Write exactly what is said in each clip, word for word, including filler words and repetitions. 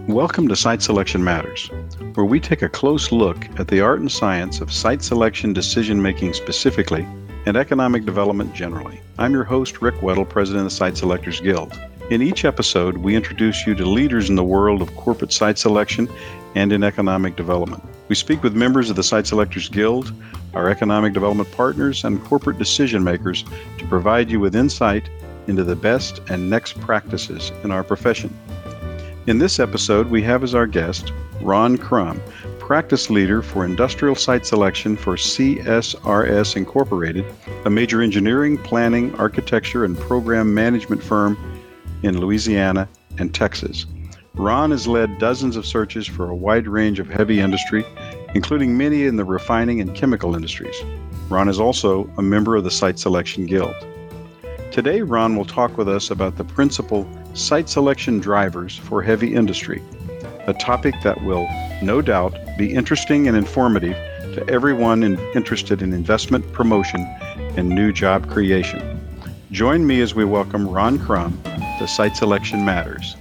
Welcome to Site Selection Matters, where we take a close look at the art and science of site selection decision-making specifically and economic development generally. I'm your host, Rick Weddle, president of the Site Selectors Guild. In each episode, we introduce you to leaders in the world of corporate site selection and in economic development. We speak with members of the Site Selectors Guild, our economic development partners, and corporate decision makers to provide you with insight into the best and next practices in our profession. In this episode, we have as our guest Ron Crum, practice leader for industrial site selection for C S R S Incorporated, a major engineering, planning, architecture, and program management firm in Louisiana and Texas. Ron has led dozens of searches for a wide range of heavy industry, including many in the refining and chemical industries. Ron is also a member of the Site Selection Guild. Today, Ron will talk with us about the principal site selection drivers for heavy industry, a topic that will, no doubt, be interesting and informative to everyone in, interested in investment promotion and new job creation. Join me as we welcome Ron Crum to Site Selection Matters.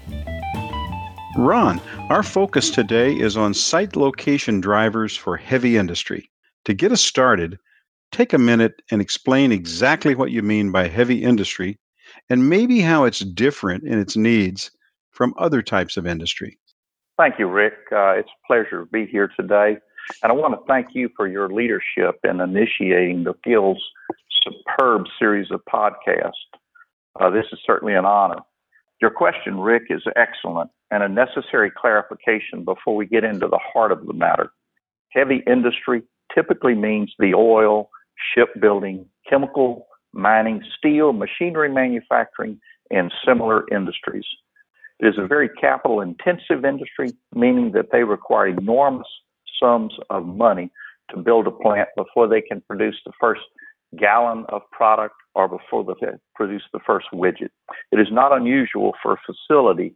Ron, our focus today is on site location drivers for heavy industry. To get us started, take a minute and explain exactly what you mean by heavy industry and maybe how it's different in its needs from other types of industry. Thank you, Rick. Uh, it's a pleasure to be here today. And I want to thank you for your leadership in initiating the Guild's superb series of podcasts. Uh, this is certainly an honor. Your question, Rick, is excellent and a necessary clarification before we get into the heart of the matter. Heavy industry typically means the oil, shipbuilding, chemical, mining, steel, machinery manufacturing, and similar industries. It is a very capital-intensive industry, meaning that they require enormous sums of money to build a plant before they can produce the first gallon of product or before they produce the first widget. It is not unusual for a facility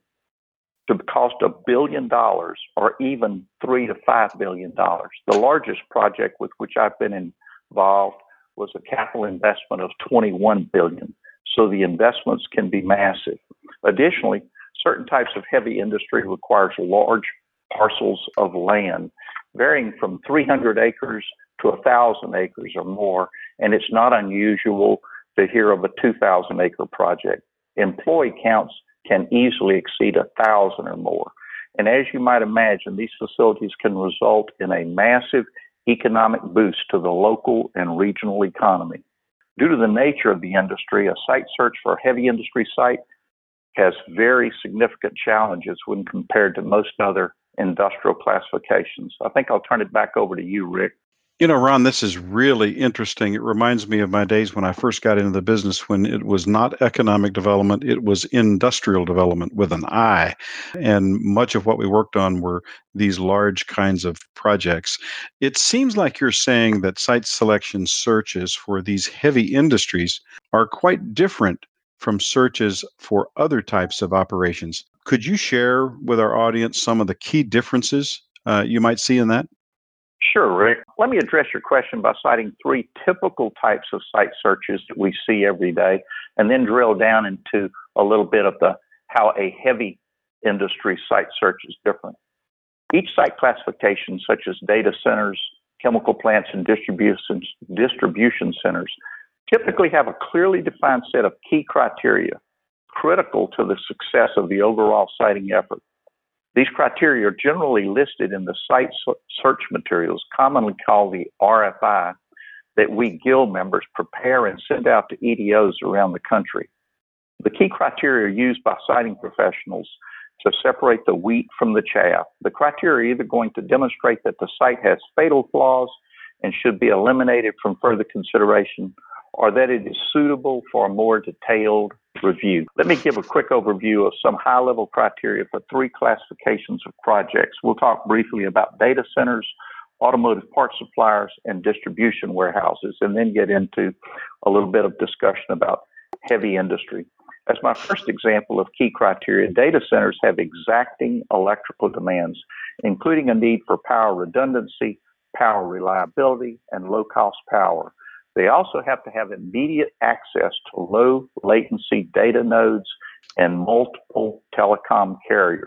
to cost a billion dollars or even three to five billion dollars. The largest project with which I've been involved was a capital investment of twenty-one billion dollars. So the investments can be massive. Additionally, certain types of heavy industry requires large parcels of land, varying from three hundred acres to one thousand acres or more, and it's not unusual to hear of a two thousand acre project. Employee counts can easily exceed one thousand or more. And as you might imagine, these facilities can result in a massive economic boost to the local and regional economy. Due to the nature of the industry, a site search for a heavy industry site has very significant challenges when compared to most other industrial classifications. I think I'll turn it back over to you, Rick. You know, Ron, this is really interesting. It reminds me of my days when I first got into the business, when it was not economic development, it was industrial development with an I. And much of what we worked on were these large kinds of projects. It seems like you're saying that site selection searches for these heavy industries are quite different from searches for other types of operations. Could you share with our audience some of the key differences uh, you might see in that? Sure, Rick. Let me address your question by citing three typical types of site searches that we see every day, and then drill down into a little bit of the how a heavy industry site search is different. Each site classification, such as data centers, chemical plants, and distribution, distribution centers, typically have a clearly defined set of key criteria critical to the success of the overall siting effort. These criteria are generally listed in the site search materials, commonly called the R F I, that we Guild members prepare and send out to E D Os around the country. The key criteria are used by siting professionals to separate the wheat from the chaff. The criteria are either going to demonstrate that the site has fatal flaws and should be eliminated from further consideration, or that it is suitable for a more detailed review. Let me give a quick overview of some high-level criteria for three classifications of projects. We'll talk briefly about data centers, automotive parts suppliers, and distribution warehouses, and then get into a little bit of discussion about heavy industry. As my first example of key criteria, data centers have exacting electrical demands, including a need for power redundancy, power reliability, and low-cost power. They also have to have immediate access to low latency data nodes and multiple telecom carriers.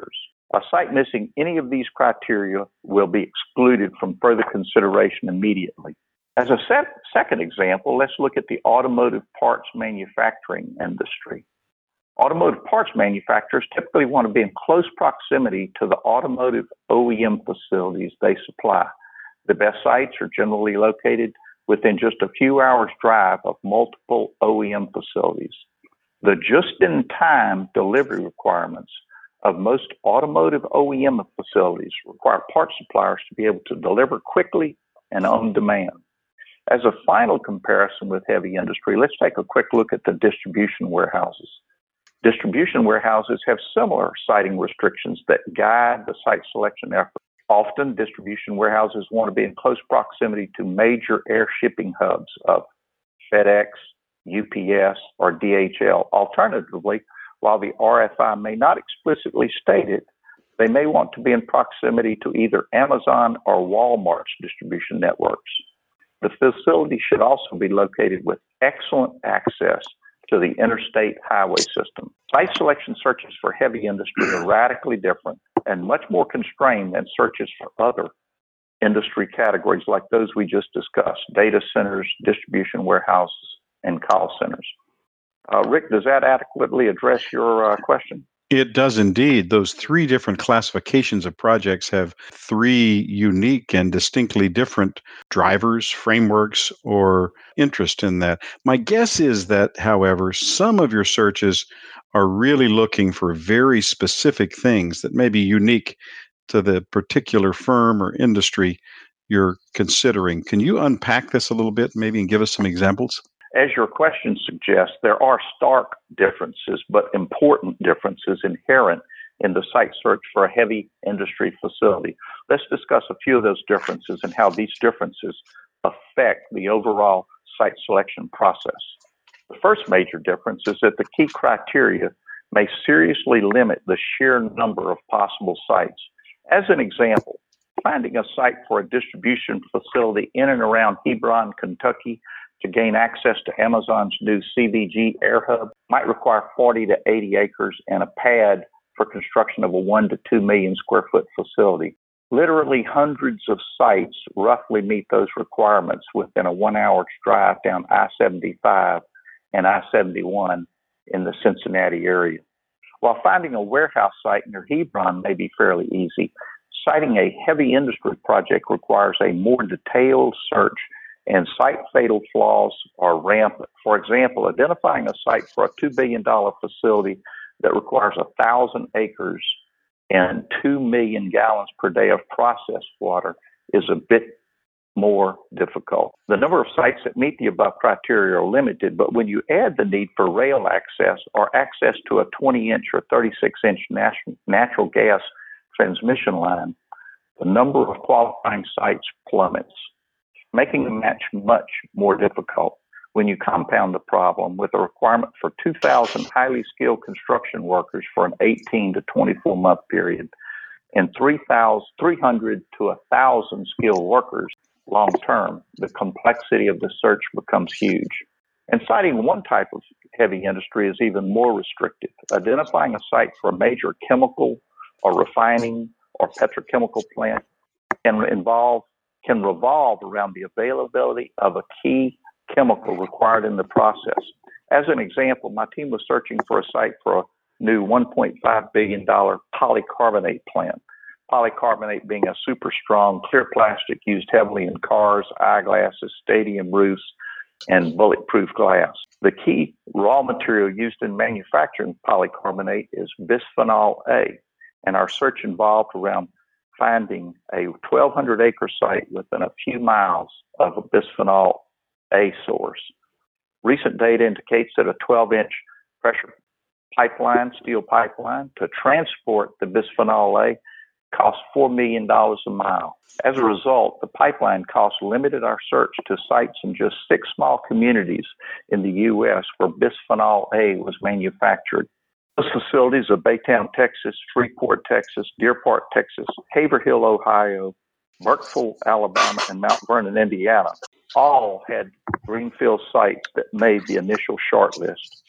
A site missing any of these criteria will be excluded from further consideration immediately. As a set, second example, let's look at the automotive parts manufacturing industry. Automotive parts manufacturers typically want to be in close proximity to the automotive O E M facilities they supply. The best sites are generally located within just a few hours' drive of multiple O E M facilities. The just-in-time delivery requirements of most automotive O E M facilities require parts suppliers to be able to deliver quickly and on demand. As a final comparison with heavy industry, let's take a quick look at the distribution warehouses. Distribution warehouses have similar siting restrictions that guide the site selection effort. Often, distribution warehouses want to be in close proximity to major air shipping hubs of FedEx, U P S, or D H L. Alternatively, while the R F I may not explicitly state it, they may want to be in proximity to either Amazon or Walmart's distribution networks. The facility should also be located with excellent access to the interstate highway system. Site selection searches for heavy industry are radically different and much more constrained than searches for other industry categories like those we just discussed: data centers, distribution warehouses, and call centers. Uh, Rick, does that adequately address your uh, question? It does indeed. Those three different classifications of projects have three unique and distinctly different drivers, frameworks, or interest in that. My guess is that, however, some of your searches are really looking for very specific things that may be unique to the particular firm or industry you're considering. Can you unpack this a little bit, maybe, and give us some examples? As your question suggests, there are stark differences, but important differences inherent in the site search for a heavy industry facility. Let's discuss a few of those differences and how these differences affect the overall site selection process. The first major difference is that the key criteria may seriously limit the sheer number of possible sites. As an example, finding a site for a distribution facility in and around Hebron, Kentucky, to gain access to Amazon's new C V G Air Hub might require forty to eighty acres and a pad for construction of a one to two million square foot facility. Literally hundreds of sites roughly meet those requirements within a one hour drive down I seventy-five and I seventy-one in the Cincinnati area. While finding a warehouse site near Hebron may be fairly easy, citing a heavy industry project requires a more detailed search, and site fatal flaws are rampant. For example, identifying a site for a two billion dollars facility that requires one thousand acres and two million gallons per day of processed water is a bit more difficult. The number of sites that meet the above criteria are limited, but when you add the need for rail access or access to a twenty inch or thirty-six inch natural gas transmission line, the number of qualifying sites plummets, making the match much more difficult. When you compound the problem with a requirement for two thousand highly skilled construction workers for an eighteen to twenty-four month period and three hundred to one thousand skilled workers long term, the complexity of the search becomes huge. And citing one type of heavy industry is even more restrictive. Identifying a site for a major chemical or refining or petrochemical plant can involve can revolve around the availability of a key chemical required in the process. As an example, my team was searching for a site for a new one point five billion dollars polycarbonate plant. Polycarbonate being a super strong clear plastic used heavily in cars, eyeglasses, stadium roofs, and bulletproof glass. The key raw material used in manufacturing polycarbonate is bisphenol A, and our search involved around finding a twelve hundred acre site within a few miles of a bisphenol A source. Recent data indicates that a twelve inch pressure pipeline, steel pipeline, to transport the bisphenol A costs four million dollars a mile. As a result, the pipeline costs limited our search to sites in just six small communities in the U S where bisphenol A was manufactured. Those facilities are Baytown, Texas, Freeport, Texas, Deer Park, Texas, Haverhill, Ohio, Burkeville, Alabama, and Mount Vernon, Indiana. All had greenfield sites that made the initial short list.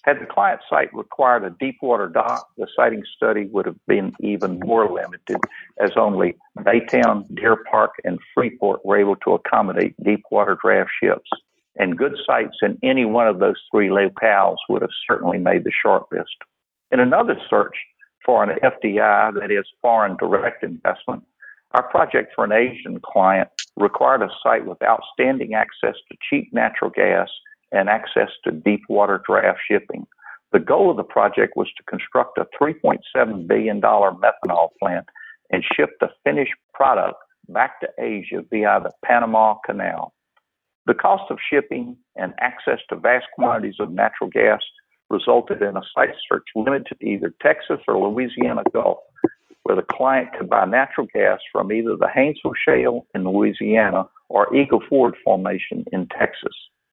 Had the client site required a deep water dock, the siting study would have been even more limited, as only Baytown, Deer Park, and Freeport were able to accommodate deep water draft ships. And good sites in any one of those three locales would have certainly made the short list. In another search for an F D I, that is foreign direct investment, our project for an Asian client required a site with outstanding access to cheap natural gas and access to deep water draft shipping. The goal of the project was to construct a three point seven billion dollars methanol plant and ship the finished product back to Asia via the Panama Canal. The cost of shipping and access to vast quantities of natural gas resulted in a site search limited to either Texas or Louisiana Gulf, where the client could buy natural gas from either the Haynesville Shale in Louisiana or Eagle Ford Formation in Texas.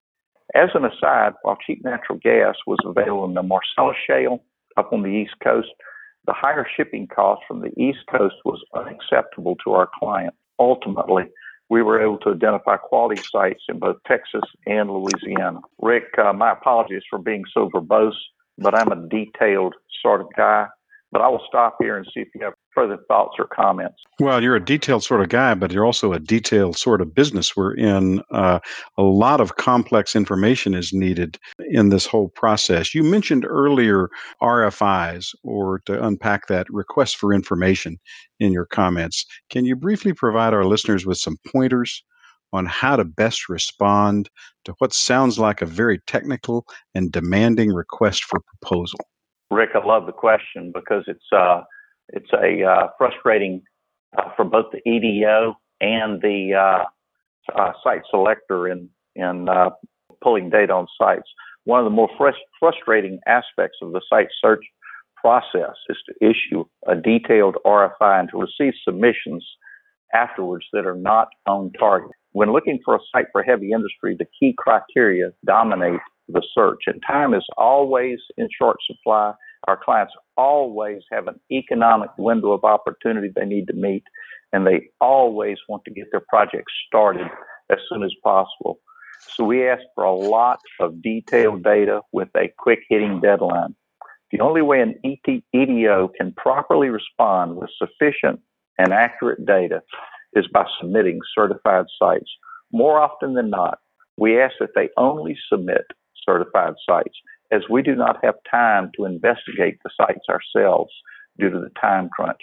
As an aside, while cheap natural gas was available in the Marcellus Shale up on the East Coast, the higher shipping cost from the East Coast was unacceptable to our client. Ultimately, we were able to identify quality sites in both Texas and Louisiana. Rick, uh, my apologies for being so verbose, but I'm a detailed sort of guy. But I will stop here and see if you have further thoughts or comments. Well, you're a detailed sort of guy, but you're also a detailed sort of business. We're in uh, a lot of complex information is needed in this whole process. You mentioned earlier R F Is, or to unpack that, request for information in your comments. Can you briefly provide our listeners with some pointers on how to best respond to what sounds like a very technical and demanding request for proposal? Rick, I love the question because it's uh, it's a uh, frustrating uh, for both the E D O and the uh, uh, site selector in in uh, pulling data on sites. One of the more frust- frustrating aspects of the site search process is to issue a detailed R F I and to receive submissions afterwards that are not on target. When looking for a site for heavy industry, the key criteria dominate the search, and time is always in short supply. Our clients always have an economic window of opportunity they need to meet, and they always want to get their project started as soon as possible. So we ask for a lot of detailed data with a quick hitting deadline. The only way an E D O can properly respond with sufficient and accurate data is by submitting certified sites. More often than not, we ask that they only submit certified sites, as we do not have time to investigate the sites ourselves due to the time crunch.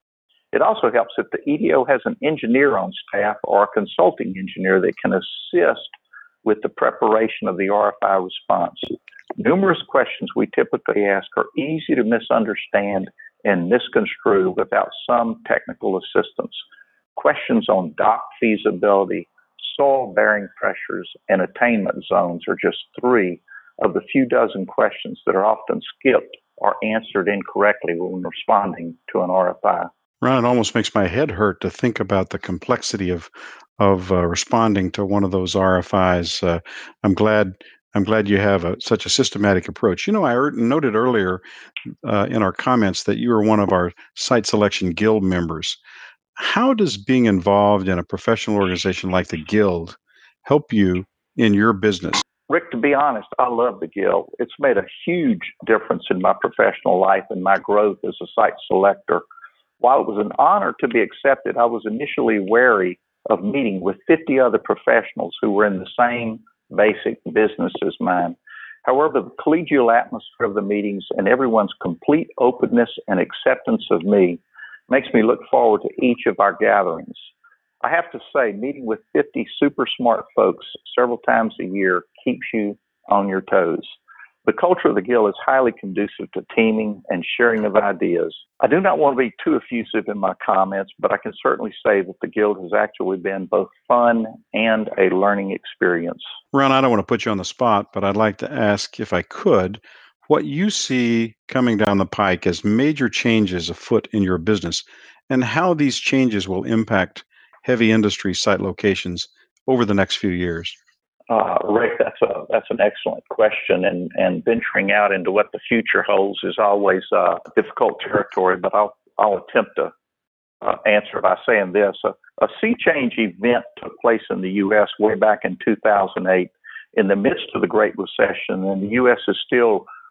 It also helps if the E D O has an engineer on staff or a consulting engineer that can assist with the preparation of the R F I response. Numerous questions we typically ask are easy to misunderstand and misconstrue without some technical assistance. Questions on dock feasibility, soil bearing pressures, and attainment zones are just three of the few dozen questions that are often skipped or answered incorrectly when responding to an R F I. Ron, it almost makes my head hurt to think about the complexity of of uh, responding to one of those R F Is. Uh, I'm glad I'm glad you have a, such a systematic approach. You know, I er- noted earlier uh, in our comments that you are one of our Site Selection Guild members. How does being involved in a professional organization like the Guild help you in your business? Rick, to be honest, I love the Guild. It's made a huge difference in my professional life and my growth as a site selector. While it was an honor to be accepted, I was initially wary of meeting with fifty other professionals who were in the same basic business as mine. However, the collegial atmosphere of the meetings and everyone's complete openness and acceptance of me makes me look forward to each of our gatherings. I have to say, meeting with fifty super smart folks several times a year keeps you on your toes. The culture of the Guild is highly conducive to teaming and sharing of ideas. I do not want to be too effusive in my comments, but I can certainly say that the Guild has actually been both fun and a learning experience. Ron, I don't want to put you on the spot, but I'd like to ask, if I could, what you see coming down the pike as major changes afoot in your business and how these changes will impact heavy industry site locations over the next few years. Uh, Rick, that's a that's an excellent question, and, and venturing out into what the future holds is always uh, difficult territory. But I'll I'll attempt to uh, answer by saying this: a, a sea change event took place in the U S way back in two thousand eight, in the midst of the Great Recession, and the U S is still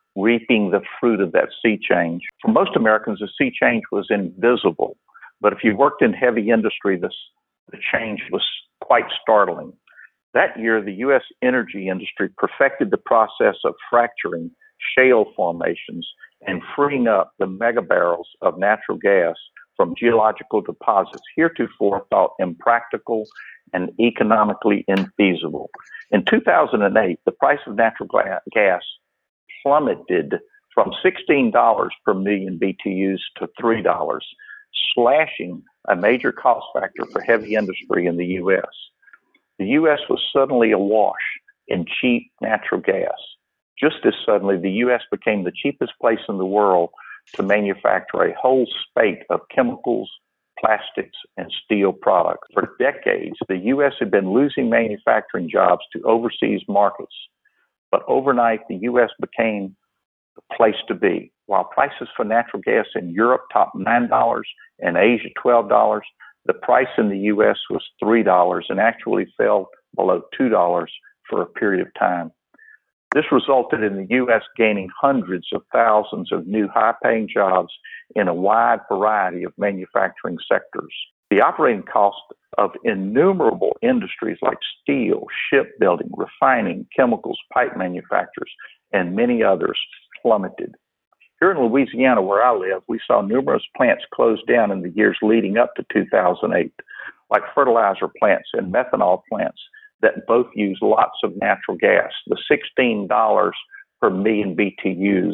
reaping the fruit of that sea change. For most Americans, the sea change was invisible. But if you worked in heavy industry, this, the change was quite startling. That year, the U S energy industry perfected the process of fracturing shale formations and freeing up the mega barrels of natural gas from geological deposits heretofore thought impractical and economically infeasible. In two thousand eight, the price of natural gas plummeted from sixteen dollars per million B T Us to three dollars, slashing a major cost factor for heavy industry in the U S. The U S was suddenly awash in cheap natural gas. Just as suddenly, the U S became the cheapest place in the world to manufacture a whole spate of chemicals, plastics, and steel products. For decades, the U S had been losing manufacturing jobs to overseas markets. But overnight, the U S became the place to be. While prices for natural gas in Europe topped nine dollars and Asia twelve dollars, the price in the U S was three dollars and actually fell below two dollars for a period of time. This resulted in the U S gaining hundreds of thousands of new high-paying jobs in a wide variety of manufacturing sectors. The operating cost of innumerable industries like steel, shipbuilding, refining, chemicals, pipe manufacturers, and many others plummeted. Here in Louisiana, where I live, we saw numerous plants close down in the years leading up to two thousand eight, like fertilizer plants and methanol plants that both use lots of natural gas. The sixteen dollars per million B T Us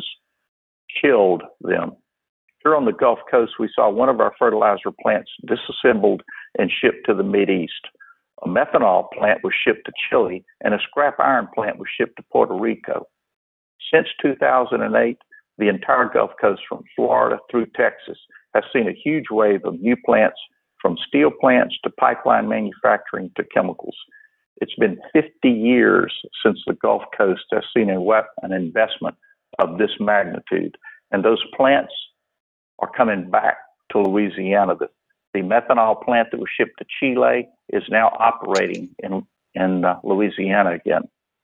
killed them. Here on the Gulf Coast, we saw one of our fertilizer plants disassembled and shipped to the Mideast. A methanol plant was shipped to Chile, and a scrap iron plant was shipped to Puerto Rico. Since two thousand eight, the entire Gulf Coast from Florida through Texas has seen a huge wave of new plants, from steel plants to pipeline manufacturing to chemicals. It's been fifty years since the Gulf Coast has seen a, an investment of this magnitude, and those plants are coming back to Louisiana. The, the methanol plant that was shipped to Chile is now operating in, in uh, Louisiana again,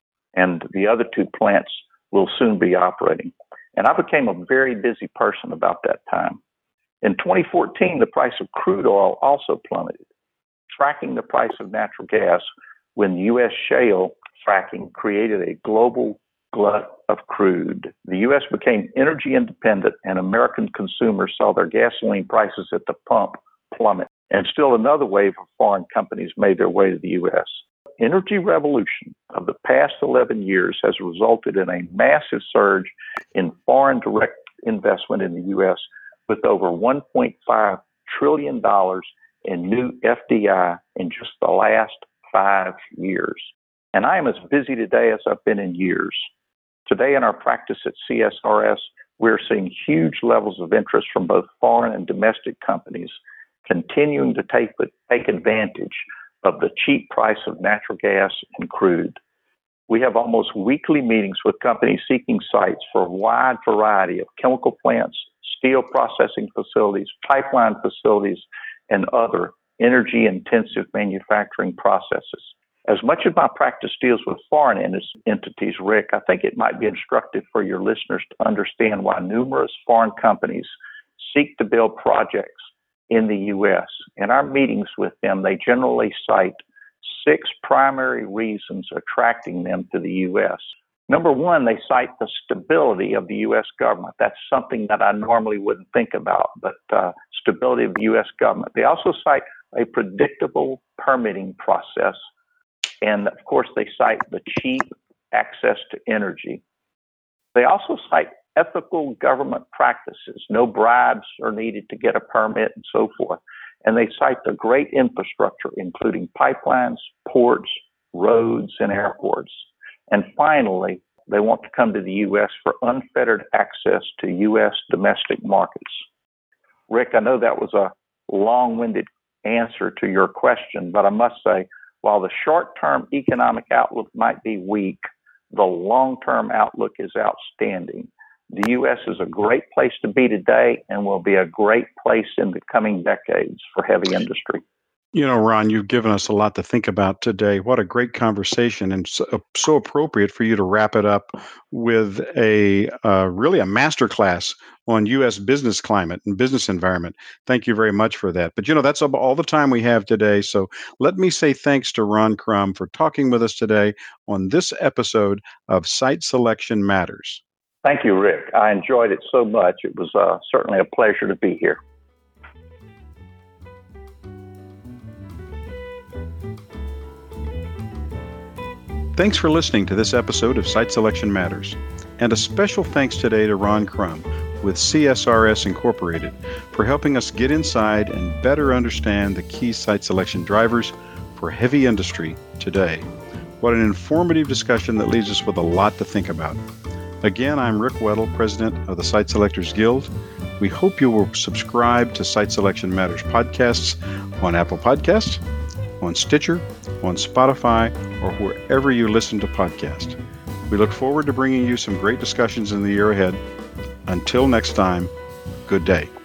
and the other two plants will soon be operating. And I became a very busy person about that time. In twenty fourteen, the price of crude oil also plummeted, tracking the price of natural gas when U S shale fracking created a global glut of crude. The U S became energy independent, and American consumers saw their gasoline prices at the pump plummet. And still another wave of foreign companies made their way to the U S. Energy revolution of the past eleven years has resulted in a massive surge in foreign direct investment in the U S, with over one point five trillion dollars in new F D I in just the last five years. And I am as busy today as I've been in years. Today in our practice at C S R S, we're seeing huge levels of interest from both foreign and domestic companies continuing to take, take advantage of the cheap price of natural gas and crude. We have almost weekly meetings with companies seeking sites for a wide variety of chemical plants, steel processing facilities, pipeline facilities, and other energy-intensive manufacturing processes. As much of my practice deals with foreign entities, Rick, I think it might be instructive for your listeners to understand why numerous foreign companies seek to build projects in the U S. In our meetings with them, they generally cite six primary reasons attracting them to the U S. Number one, they cite the stability of the U S government. That's something that I normally wouldn't think about, but uh, stability of the U S government. They also cite a predictable permitting process. And of course, they cite the cheap access to energy. They also cite ethical government practices. No bribes are needed to get a permit and so forth. And they cite the great infrastructure, including pipelines, ports, roads, and airports. And finally, they want to come to the U S for unfettered access to U S domestic markets. Rick, I know that was a long-winded answer to your question, but I must say, while the short-term economic outlook might be weak, the long-term outlook is outstanding. The U S is a great place to be today and will be a great place in the coming decades for heavy industry. You know, Ron, you've given us a lot to think about today. What a great conversation, and so, so appropriate for you to wrap it up with a uh, really a masterclass on U S business climate and business environment. Thank you very much for that. But you know, that's ab- all the time we have today. So let me say thanks to Ron Crum for talking with us today on this episode of Site Selection Matters. Thank you, Rick. I enjoyed it so much. It was uh, certainly a pleasure to be here. Thanks for listening to this episode of Site Selection Matters. And a special thanks today to Ron Crum with C S R S Incorporated for helping us get inside and better understand the key site selection drivers for heavy industry today. What an informative discussion that leaves us with a lot to think about. Again, I'm Rick Weddle, President of the Site Selectors Guild. We hope you will subscribe to Site Selection Matters podcasts on Apple Podcasts, on Stitcher, on Spotify, or wherever you listen to podcasts. We look forward to bringing you some great discussions in the year ahead. Until next time, good day.